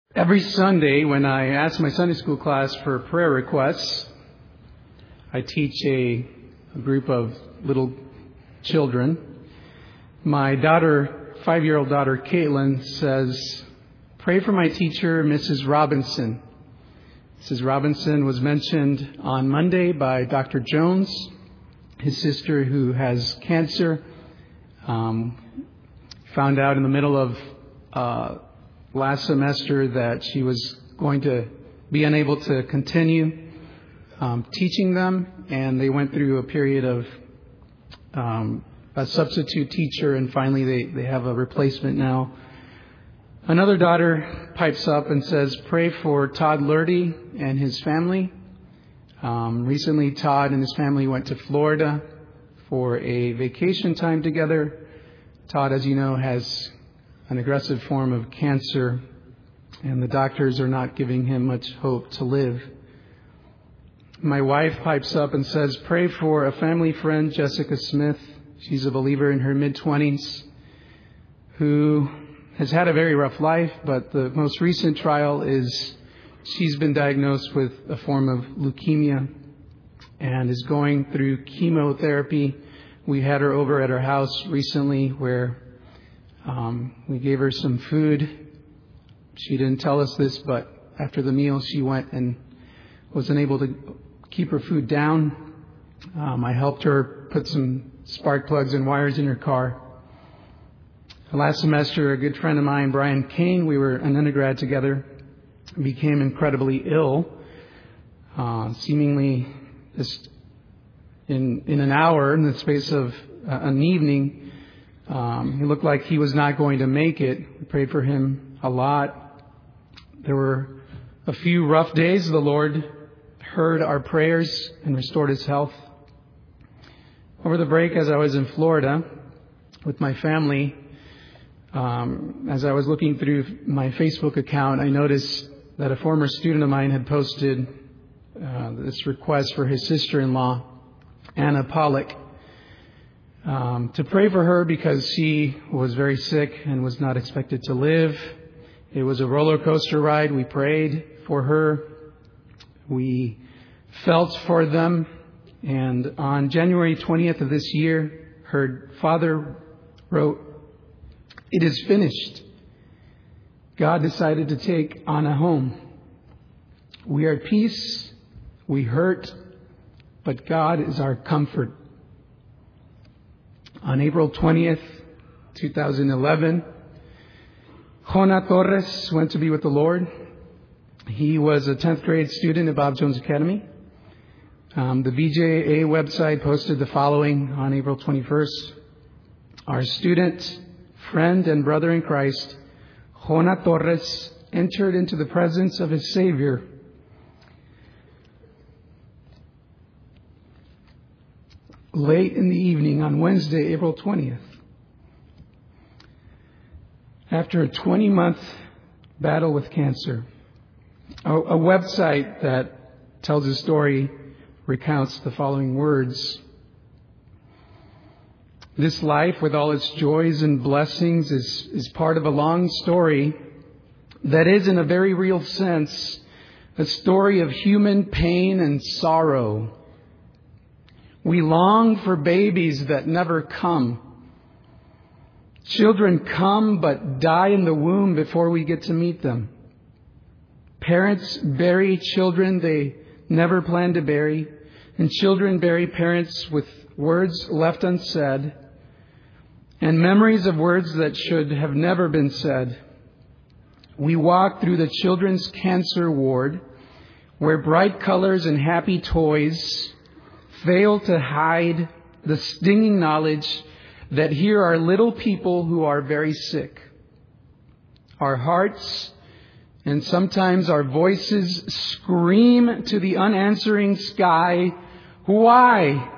Every Sunday when I ask my Sunday school class for prayer requests, I teach a group of little children. My 5-year-old daughter, Caitlin, says, "Pray for my teacher, Mrs. Robinson." Mrs. Robinson was mentioned on Monday by Dr. Jones, his sister who has cancer. Found out in the middle of last semester that she was going to be unable to continue teaching them, and they went through a period of a substitute teacher, and finally they have a replacement now. Another daughter pipes up and says, "Pray for Todd Lurdy and his family." Recently, Todd and his family went to Florida for a vacation time together. Todd, as you know, has an aggressive form of cancer, and the doctors are not giving him much hope to live. My wife pipes up and says, "Pray for a family friend, Jessica Smith." She's a believer in her mid-20s who has had a very rough life, but the most recent trial is she's been diagnosed with a form of leukemia and is going through chemotherapy. We had her over at our house recently where we gave her some food. She didn't tell us this, but after the meal, she went and wasn't able to keep her food down. I helped her put some spark plugs and wires in her car. Last semester, a good friend of mine, Brian Kane, we were an undergrad together, became incredibly ill, seemingly just in an hour, in the space of an evening. He looked like he was not going to make it. We prayed for him a lot. There were a few rough days. The Lord heard our prayers and restored his health. Over the break, as I was in Florida with my family, as I was looking through my Facebook account, I noticed that a former student of mine had posted this request for his sister-in-law, Anna Pollock, to pray for her because she was very sick and was not expected to live. It was a roller coaster ride. We prayed for her. We felt for them. And on January 20th of this year, her father wrote, "It is finished. God decided to take Anna home. We are at peace. We hurt, but God is our comfort." On April 20th, 2011, Jona Torres went to be with the Lord. He was a 10th grade student at Bob Jones Academy. The BJA website posted the following on April 21st. "Our student, friend, and brother in Christ, Jona Torres, entered into the presence of his Savior late in the evening on Wednesday, April 20th. After a 20-month battle with cancer." A website that tells his story recounts the following words. "This life, with all its joys and blessings, is part of a long story that is, in a very real sense, a story of human pain and sorrow. We long for babies that never come. Children come but die in the womb before we get to meet them. Parents bury children they never planned to bury, and children bury parents with words left unsaid and memories of words that should have never been said. We walk through the children's cancer ward where bright colors and happy toys fail to hide the stinging knowledge that here are little people who are very sick. Our hearts and sometimes our voices scream to the unanswering sky, 'Why?'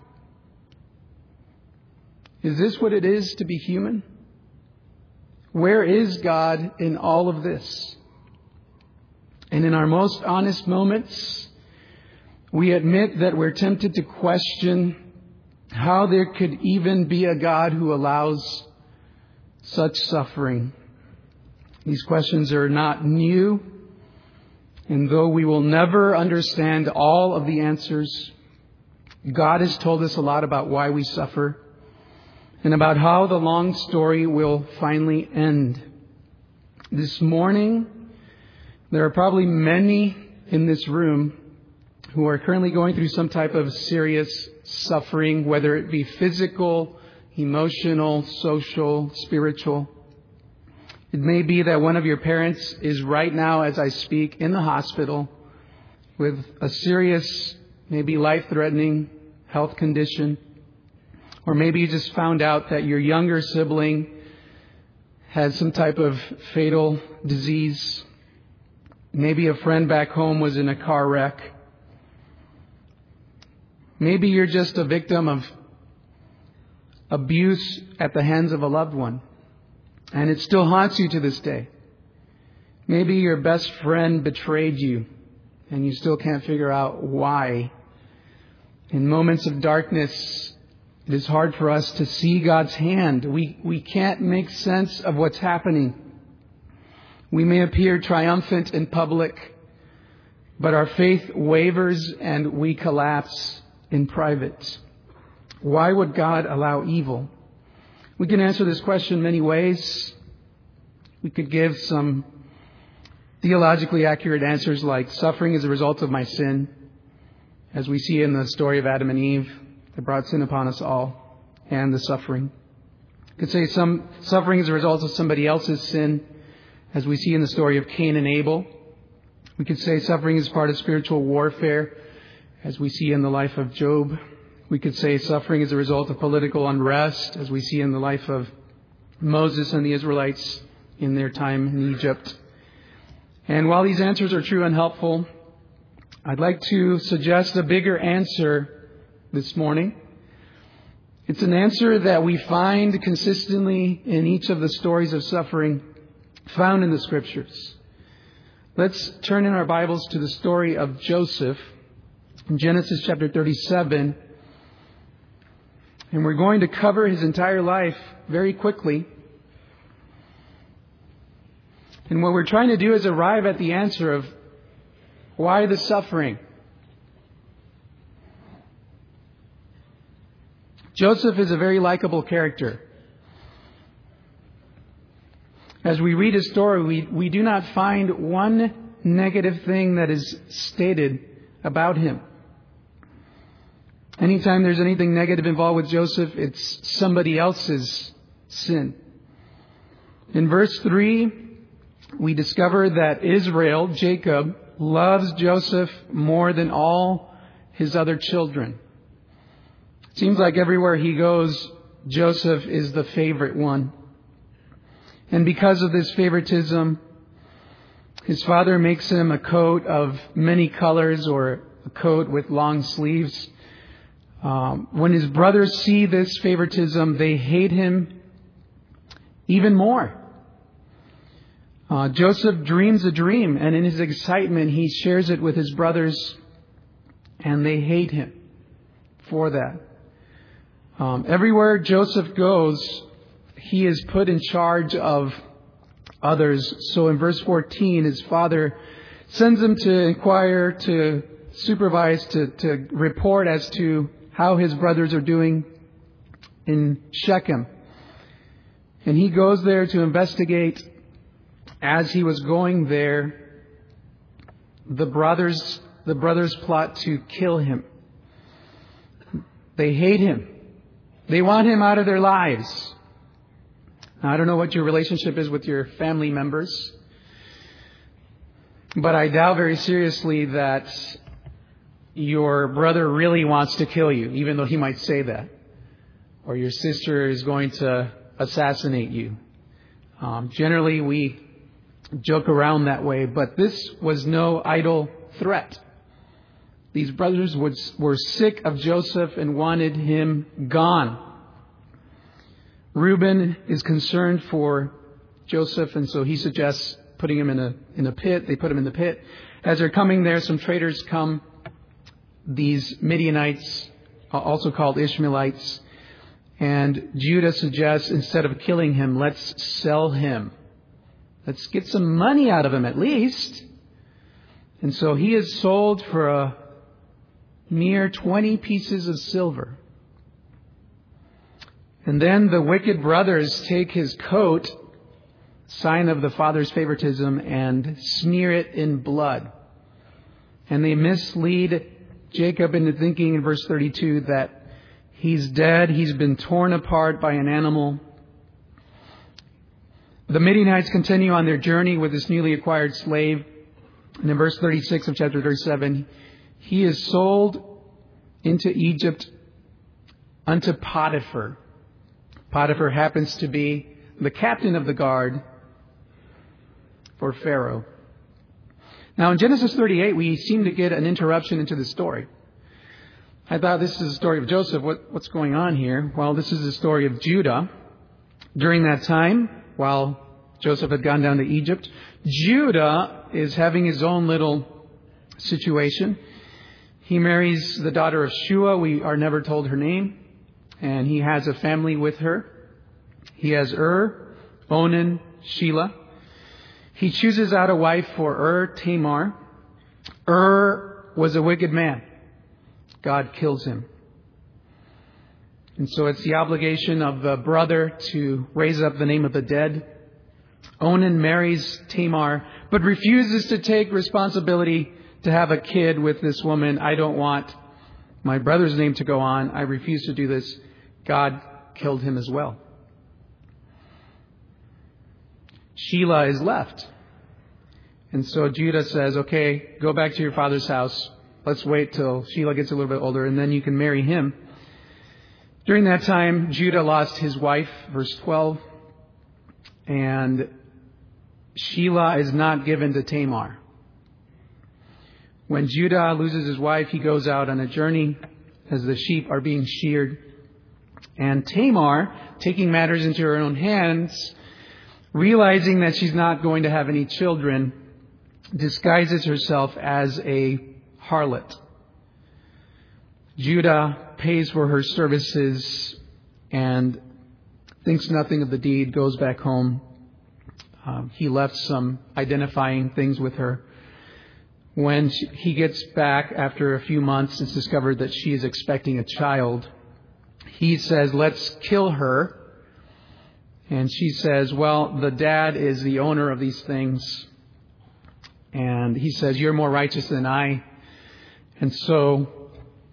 Is this what it is to be human? Where is God in all of this?' And in our most honest moments, we admit that we're tempted to question how there could even be a God who allows such suffering. These questions are not new, and though we will never understand all of the answers, God has told us a lot about why we suffer and about how the long story will finally end. This morning, there are probably many in this room who are currently going through some type of serious suffering, whether it be physical, emotional, social, spiritual. It may be that one of your parents is right now, as I speak, in the hospital with a serious, maybe life-threatening health condition. Or maybe you just found out that your younger sibling had some type of fatal disease. Maybe a friend back home was in a car wreck. Maybe you're just a victim of abuse at the hands of a loved one, and it still haunts you to this day. Maybe your best friend betrayed you, and you still can't figure out why. In moments of darkness, it is hard for us to see God's hand. We can't make sense of what's happening. We may appear triumphant in public, but our faith wavers and we collapse in private. Why would God allow evil? We can answer this question many ways. We could give some theologically accurate answers like suffering is a result of my sin, as we see in the story of Adam and Eve that brought sin upon us all, and the suffering. We could say some suffering is a result of somebody else's sin, as we see in the story of Cain and Abel. We could say suffering is part of spiritual warfare, as we see in the life of Job. We could say suffering is a result of political unrest, as we see in the life of Moses and the Israelites in their time in Egypt. And while these answers are true and helpful, I'd like to suggest a bigger answer this morning. It's an answer that we find consistently in each of the stories of suffering found in the Scriptures. Let's turn in our Bibles to the story of Joseph in Genesis chapter 37. And we're going to cover his entire life very quickly. And what we're trying to do is arrive at the answer of why the suffering. Joseph is a very likable character. As we read his story, we do not find one negative thing that is stated about him. Anytime there's anything negative involved with Joseph, it's somebody else's sin. In verse 3, we discover that Israel, Jacob, loves Joseph more than all his other children. It seems like everywhere he goes, Joseph is the favorite one. And because of this favoritism, his father makes him a coat of many colors or a coat with long sleeves. When his brothers see this favoritism, they hate him even more. Joseph dreams a dream, and in his excitement, he shares it with his brothers, and they hate him for that. Everywhere Joseph goes, he is put in charge of others. So in verse 14, his father sends him to inquire, to supervise, to report as to how his brothers are doing in Shechem. And he goes there to investigate. As he was going there, the brothers plot to kill him. They hate him. They want him out of their lives. Now, I don't know what your relationship is with your family members, but I doubt very seriously that your brother really wants to kill you, even though he might say that. Or your sister is going to assassinate you. Generally, we joke around that way, but this was no idle threat. These brothers were sick of Joseph and wanted him gone. Reuben is concerned for Joseph, and so he suggests putting him in a pit. They put him in the pit. As they're coming there, some traders come. These Midianites, also called Ishmaelites, and Judah suggests instead of killing him, let's sell him Let's get some money out of him at least. And so he is sold for a mere 20 pieces of silver. And then the wicked brothers take his coat, sign of the father's favoritism, and smear it in blood. And they mislead Jacob into thinking in verse 32 that he's dead, he's been torn apart by an animal. The Midianites continue on their journey with this newly acquired slave. And in verse 36 of chapter 37, he is sold into Egypt unto Potiphar. Potiphar happens to be the captain of the guard for Pharaoh. Now in Genesis 38, we seem to get an interruption into the story. I thought this is the story of Joseph. What's going on here? Well, this is the story of Judah. During that time, while Joseph had gone down to Egypt, Judah is having his own little situation. He marries the daughter of Shua. We are never told her name. And he has a family with her. He has Onan, Shelah. He chooses out a wife for Tamar. Was a wicked man. God kills him. And so it's the obligation of the brother to raise up the name of the dead. Onan marries Tamar, but refuses to take responsibility to have a kid with this woman. I don't want my brother's name to go on. I refuse to do this. God killed him as well. Shelah is left. And so Judah says, okay, go back to your father's house. Let's wait till Shelah gets a little bit older and then you can marry him. During that time, Judah lost his wife, verse 12. And Shelah is not given to Tamar. When Judah loses his wife, he goes out on a journey as the sheep are being sheared. And Tamar, taking matters into her own hands, realizing that she's not going to have any children, disguises herself as a harlot. Judah pays for her services and thinks nothing of the deed, goes back home. He left some identifying things with her. When he gets back after a few months, it's discovered that she is expecting a child. He says, let's kill her. And she says, well, the dad is the owner of these things. And he says, you're more righteous than I. And so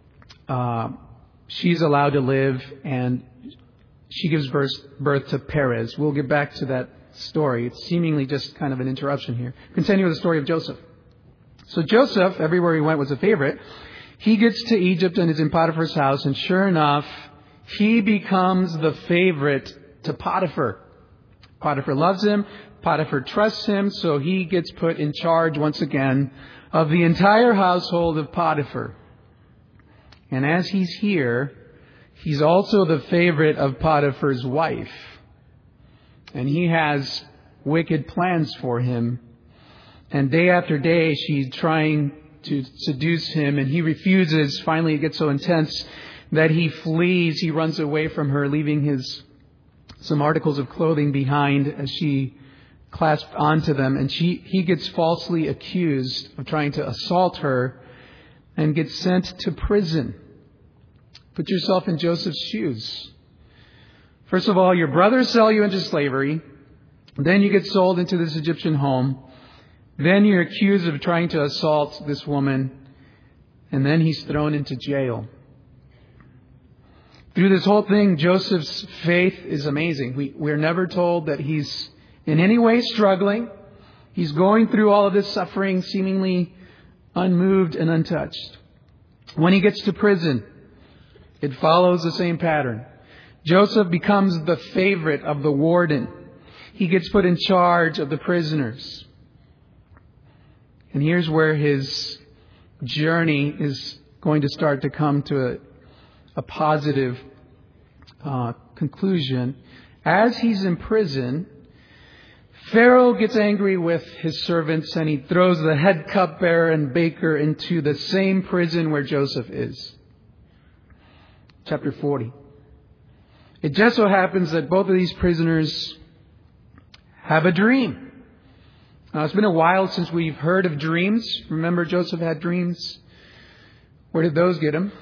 she's allowed to live, and she gives birth to Perez. We'll get back to that story. It's seemingly just kind of an interruption here. Continue with the story of Joseph. So Joseph, everywhere he went, was a favorite. He gets to Egypt and is in Potiphar's house, and sure enough, he becomes the favorite to Potiphar. Potiphar loves him. Potiphar trusts him, so he gets put in charge once again of the entire household of Potiphar. And as he's here, he's also the favorite of Potiphar's wife. And he has wicked plans for him. And day after day, she's trying to seduce him, and he refuses. Finally, it gets so intense that he flees. He runs away from her, leaving some articles of clothing behind as she clasped onto them. And he gets falsely accused of trying to assault her and gets sent to prison. Put yourself in Joseph's shoes. First of all, your brothers sell you into slavery. Then you get sold into this Egyptian home. Then you're accused of trying to assault this woman. And then he's thrown into jail. Through this whole thing, Joseph's faith is amazing. We're never told that he's in any way struggling. He's going through all of this suffering seemingly unmoved and untouched. When he gets to prison, it follows the same pattern. Joseph becomes the favorite of the warden. He gets put in charge of the prisoners. And here's where his journey is going to start to come to a positive conclusion. As he's in prison, Pharaoh gets angry with his servants, and he throws the head cupbearer and baker into the same prison where Joseph is. Chapter 40. It just so happens that both of these prisoners have a dream. It's been a while since we've heard of dreams. Remember, Joseph had dreams. Where did those get him?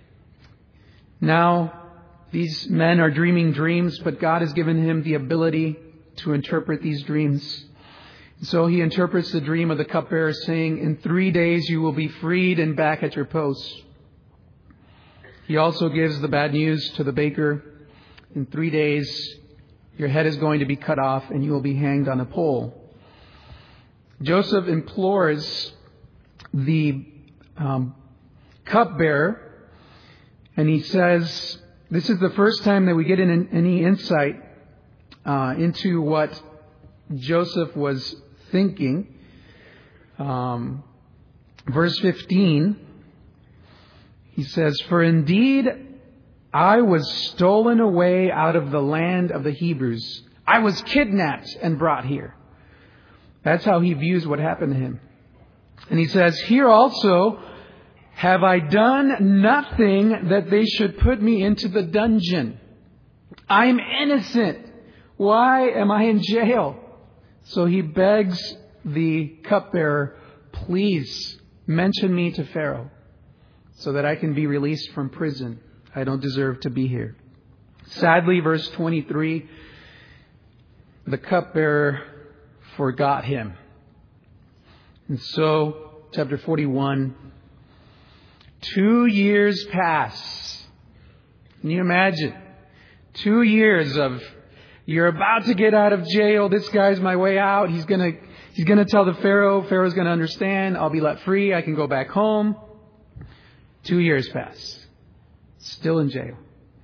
Now, these men are dreaming dreams, but God has given him the ability to interpret these dreams. So he interprets the dream of the cupbearer, saying, "In 3 days you will be freed and back at your posts." He also gives the bad news to the baker. "In 3 days your head is going to be cut off and you will be hanged on a pole." Joseph implores the cupbearer, and he says, this is the first time that we get any insight into what Joseph was thinking. Verse 15, he says, "For indeed I was stolen away out of the land of the Hebrews. I was kidnapped and brought here." That's how he views what happened to him. And he says, "Here also have I done nothing that they should put me into the dungeon. I am innocent. Why am I in jail?" So he begs the cupbearer, "Please mention me to Pharaoh so that I can be released from prison. I don't deserve to be here." Sadly, verse 23, the cupbearer forgot him. And so, chapter 41, 2 years pass. Can you imagine? 2 years of, you're about to get out of jail. This guy's my way out. He's gonna tell the Pharaoh. Pharaoh's gonna understand. I'll be let free. I can go back home. 2 years pass. Still in jail.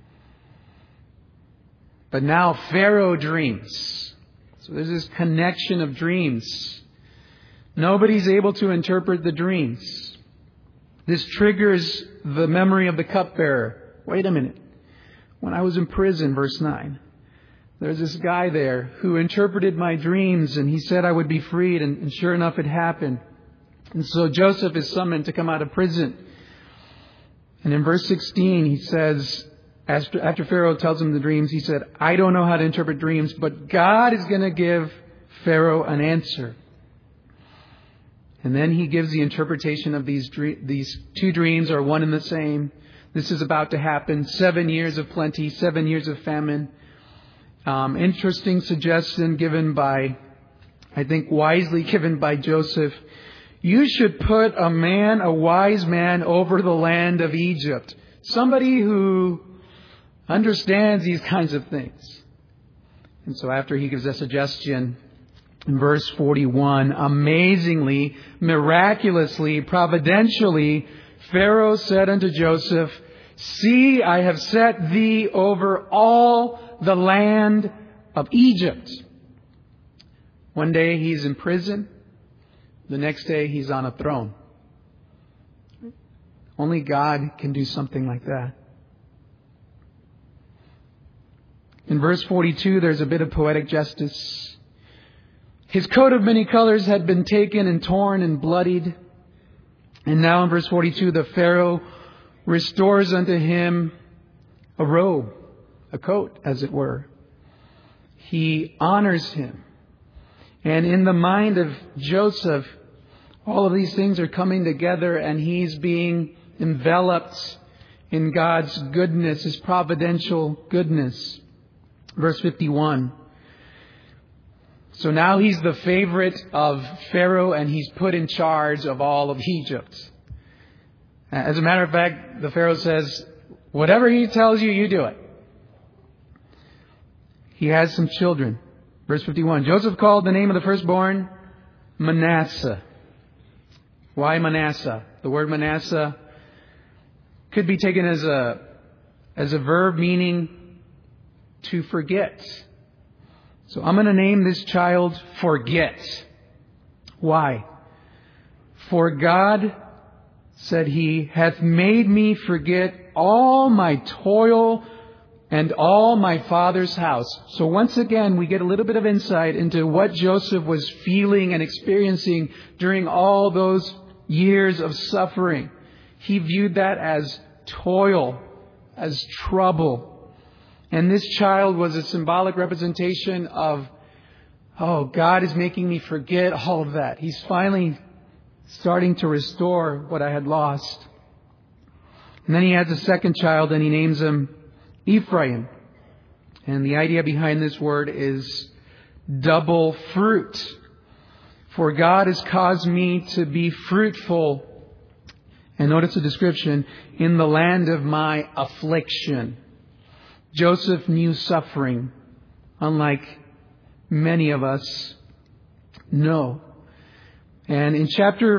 But now Pharaoh dreams. So there's this connection of dreams. Nobody's able to interpret the dreams. This triggers the memory of the cupbearer. Wait a minute. When I was in prison, verse 9, there's this guy there who interpreted my dreams, and he said I would be freed, and sure enough it happened. And so Joseph is summoned to come out of prison. And in verse 16 he says, after Pharaoh tells him the dreams, he said, "I don't know how to interpret dreams, but God is going to give Pharaoh an answer." And then he gives the interpretation of these 2 dreams are one and the same. This is about to happen. 7 years of plenty, 7 years of famine. Interesting suggestion given by, I think wisely given by Joseph. You should put a wise man over the land of Egypt. Somebody who understands these kinds of things. And so after he gives a suggestion, in verse 41, amazingly, miraculously, providentially, Pharaoh said unto Joseph, "See, I have set thee over all the land of Egypt." One day he's in prison. The next day he's on a throne. Only God can do something like that. In verse 42, there's a bit of poetic justice. His coat of many colors had been taken and torn and bloodied. And now in verse 42, the Pharaoh restores unto him a robe, a coat, as it were. He honors him. And in the mind of Joseph, all of these things are coming together, and he's being enveloped in God's goodness, His providential goodness. Verse 51. So now he's the favorite of Pharaoh, and he's put in charge of all of Egypt. As a matter of fact, the Pharaoh says, whatever he tells you, you do it. He has some children. Verse 51. Joseph called the name of the firstborn Manasseh. Why Manasseh? The word Manasseh could be taken as a verb meaning to forget. So I'm going to name this child Forget. Why? For God, said he, hath made me forget all my toil and all my father's house. So once again, we get a little bit of insight into what Joseph was feeling and experiencing during all those years of suffering. He viewed that as toil, as trouble. And this child was a symbolic representation of oh, God is making me forget all of that. He's finally starting to restore what I had lost. And then he has a second child and he names him Ephraim. And the idea behind this word is double fruit. For God has caused me to be fruitful. And notice the description, in the land of my affliction. Joseph knew suffering, unlike many of us know. And in chapter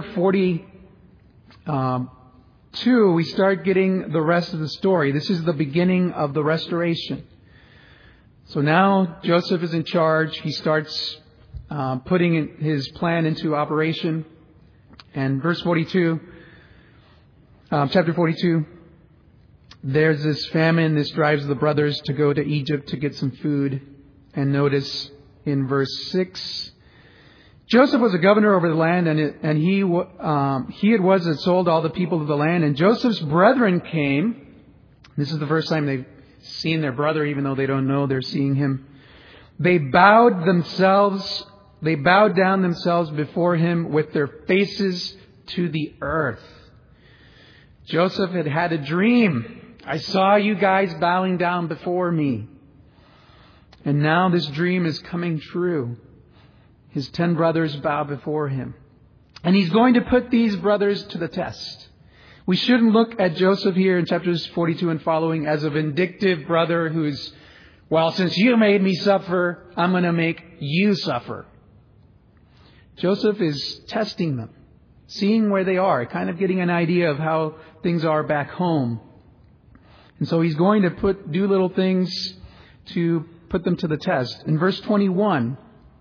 42, we start getting the rest of the story. This is the beginning of the restoration. So now Joseph is in charge. He starts putting his plan into operation. And verse 42, chapter 42, there's this famine. This drives the brothers to go to Egypt to get some food. And notice in verse 6, Joseph was a governor over the land, and he it was that sold all the people of the land. And Joseph's brethren came. This is the first time they've seen their brother, even though they don't know they're seeing him. They bowed down themselves before him with their faces to the earth. Joseph had had a dream. I saw you guys bowing down before me. And now this dream is coming true. His 10 brothers bow before him. And he's going to put these brothers to the test. We shouldn't look at Joseph here in chapters 42 and following as a vindictive brother who's, well, since you made me suffer, I'm going to make you suffer. Joseph is testing them, seeing where they are, kind of getting an idea of how things are back home. And so he's going to do little things to put them to the test. In verse 21,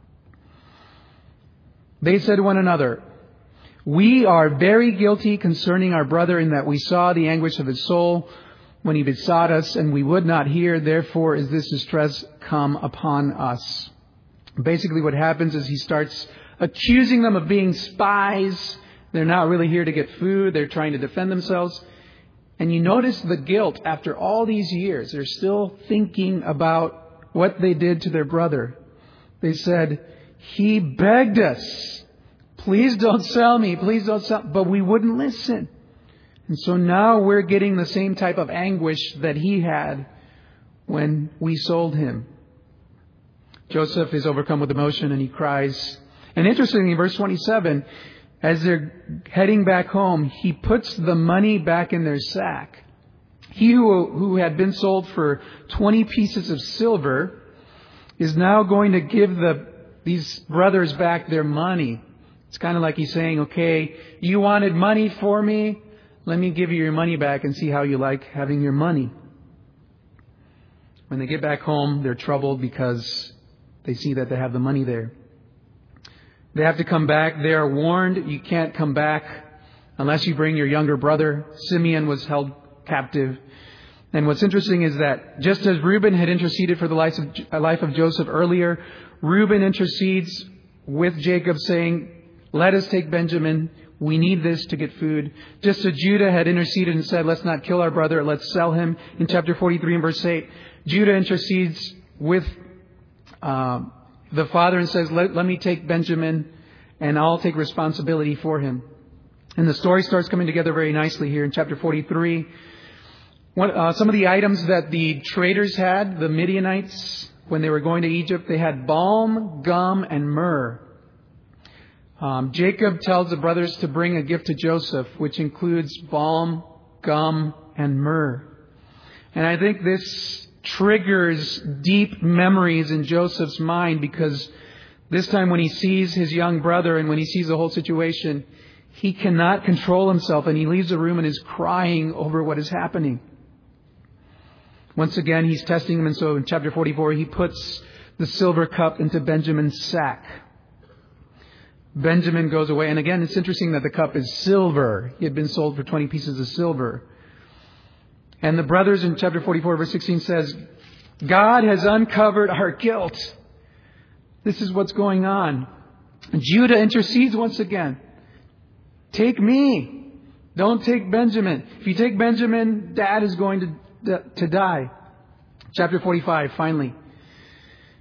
they said to one another, we are very guilty concerning our brother in that we saw the anguish of his soul when he besought us, and we would not hear. Therefore is this distress come upon us. Basically what happens is he starts accusing them of being spies. They're not really here to get food. They're trying to defend themselves. And you notice the guilt after all these years. They're still thinking about what they did to their brother. They said, he begged us, please don't sell me, please don't sell. But we wouldn't listen. And so now we're getting the same type of anguish that he had when we sold him. Joseph is overcome with emotion and he cries. And interestingly, in verse 27, as they're heading back home, he puts the money back in their sack. He who had been sold for 20 pieces of silver is now going to give these brothers back their money. It's kind of like he's saying, okay, you wanted money for me? Let me give you your money back and see how you like having your money. When they get back home, they're troubled because they see that they have the money there. They have to come back. They are warned, you can't come back unless you bring your younger brother. Simeon was held captive. And what's interesting is that just as Reuben had interceded for the life of Joseph earlier, Reuben intercedes with Jacob saying, let us take Benjamin. We need this to get food. Just as Judah had interceded and said, let's not kill our brother. Let's sell him. In chapter 43 and verse 8, Judah intercedes with the father and says, let me take Benjamin and I'll take responsibility for him. And the story starts coming together very nicely here in chapter 43. Some of the items that the traders had, the Midianites, when they were going to Egypt, they had balm, gum, and myrrh. Jacob tells the brothers to bring a gift to Joseph, which includes balm, gum, and myrrh. And I think this triggers deep memories in Joseph's mind, because this time when he sees his young brother and when he sees the whole situation, he cannot control himself and he leaves the room and is crying over what is happening. Once again, he's testing him, and so in chapter 44, he puts the silver cup into Benjamin's sack. Benjamin goes away, and again, it's interesting that the cup is silver. He had been sold for 20 pieces of silver. And the brothers in chapter 44, verse 16 says, God has uncovered our guilt. This is what's going on. And Judah intercedes once again. Take me. Don't take Benjamin. If you take Benjamin, Dad is going to die. Chapter 45, finally.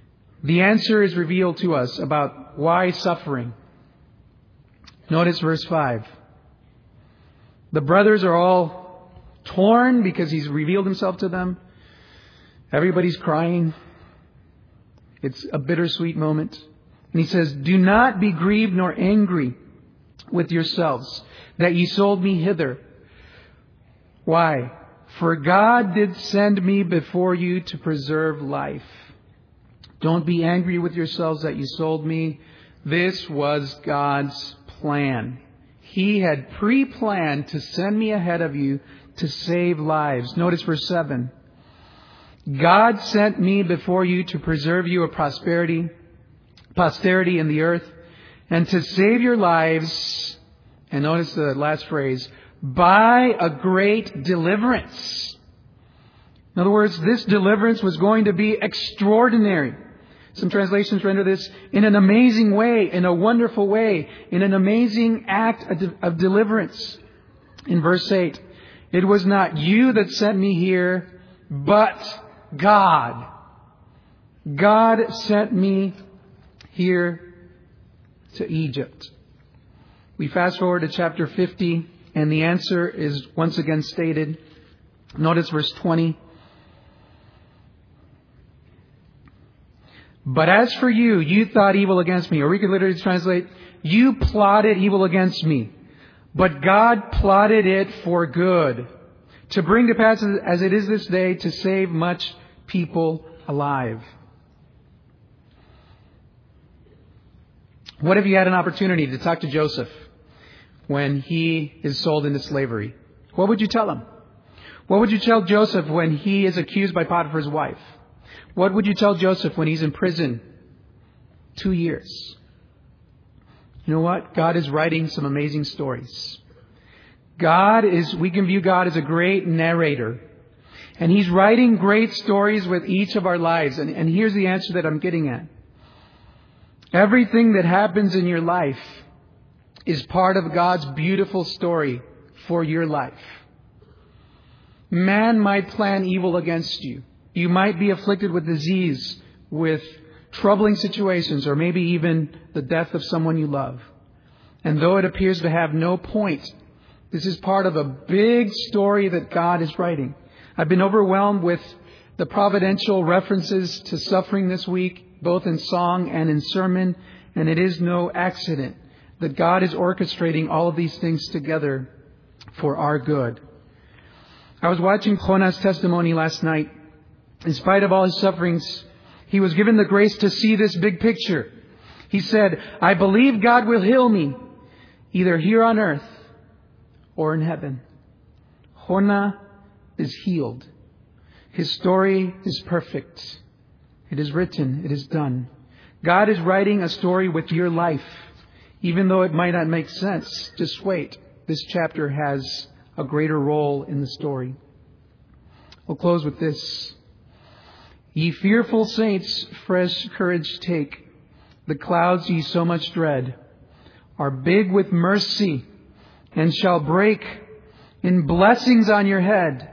the answer is revealed to us about why suffering. Notice verse 5. The brothers are all torn because he's revealed himself to them. Everybody's crying. It's a bittersweet moment. And he says, do not be grieved nor angry with yourselves that ye sold me hither. Why? For God did send me before you to preserve life. Don't be angry with yourselves that you sold me. This was God's plan. He had pre-planned to send me ahead of you to save lives. Notice verse 7. God sent me before you to preserve you a posterity in the earth, and to save your lives. And notice the last phrase, by a great deliverance. In other words, this deliverance was going to be extraordinary. Some translations render this in an amazing way, in a wonderful way, in an amazing act of deliverance. In verse 8, it was not you that sent me here, but God. God sent me here to Egypt. We fast forward to chapter 50, and the answer is once again stated. Notice verse 20. But as for you, you thought evil against me. Or we could literally translate, you plotted evil against me. But God plotted it for good, to bring to pass as it is this day, to save much people alive. What if you had an opportunity to talk to Joseph when he is sold into slavery? What would you tell him? What would you tell Joseph when he is accused by Potiphar's wife? What would you tell Joseph when he's in prison 2 years? You know what? God is writing some amazing stories. We can view God as a great narrator. And He's writing great stories with each of our lives. And here's the answer that I'm getting at. Everything that happens in your life is part of God's beautiful story for your life. Man might plan evil against you. You might be afflicted with disease, with troubling situations, or maybe even the death of someone you love. And though it appears to have no point, this is part of a big story that God is writing. I've been overwhelmed with the providential references to suffering this week, both in song and in sermon, and it is no accident that God is orchestrating all of these things together for our good. I was watching Jonah's testimony last night. In spite of all his sufferings, he was given the grace to see this big picture. He said, I believe God will heal me, either here on earth or in heaven. Jonah is healed. His story is perfect. It is written. It is done. God is writing a story with your life. Even though it might not make sense, just wait. This chapter has a greater role in the story. We'll close with this. Ye fearful saints, fresh courage take. The clouds ye so much dread are big with mercy and shall break in blessings on your head.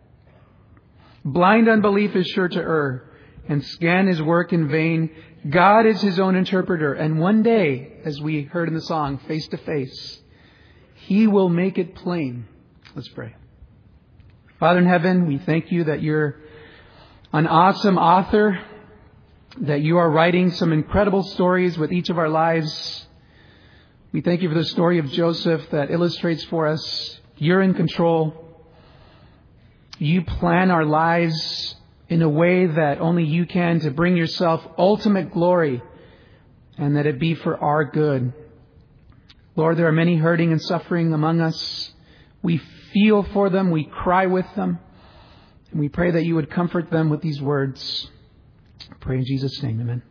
Blind unbelief is sure to err and scan his work in vain. God is his own interpreter. And one day, as we heard in the song, face to face, He will make it plain. Let's pray. Father in heaven, we thank you that you're an awesome author, that you are writing some incredible stories with each of our lives. We thank you for the story of Joseph that illustrates for us you're in control. You plan our lives in a way that only you can to bring yourself ultimate glory, and that it be for our good. Lord, there are many hurting and suffering among us. We feel for them. We cry with them. And we pray that you would comfort them with these words. I pray in Jesus' name, amen.